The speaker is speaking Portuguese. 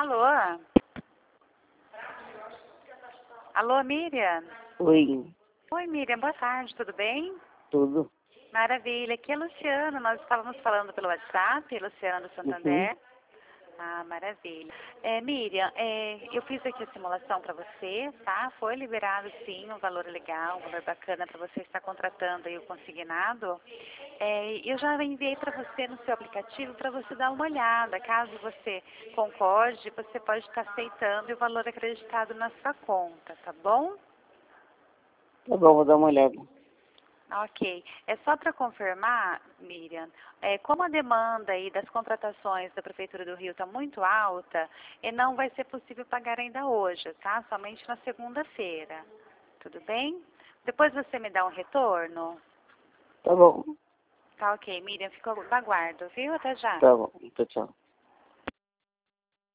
Alô? Alô, Miriam? Oi, Oi, Miriam, boa tarde, tudo bem? tudo? Maravilha, aqui é a Luciana, nós estávamos falando pelo WhatsApp, Luciana do Santander. Ah, maravilha. Miriam, eu fiz aqui a simulação para você, tá? Foi liberado sim um valor legal, um valor bacana para você estar contratando aí o consignado. Eu já enviei para você no seu aplicativo para você dar uma olhada. Caso você concorde, você pode estar aceitando e o valor acreditado na sua conta, tá bom? Tá bom, vou dar uma olhada. Ok. É só para confirmar, Miriam, como a demanda aí das contratações da Prefeitura do Rio está muito alta, não vai ser possível pagar ainda hoje, tá? Somente na segunda-feira. Tudo bem? Depois você me dá um retorno? Tá bom, Tá ok, Miriam, fico no aguardo, viu? Até já. tá bom. Tchau, tchau.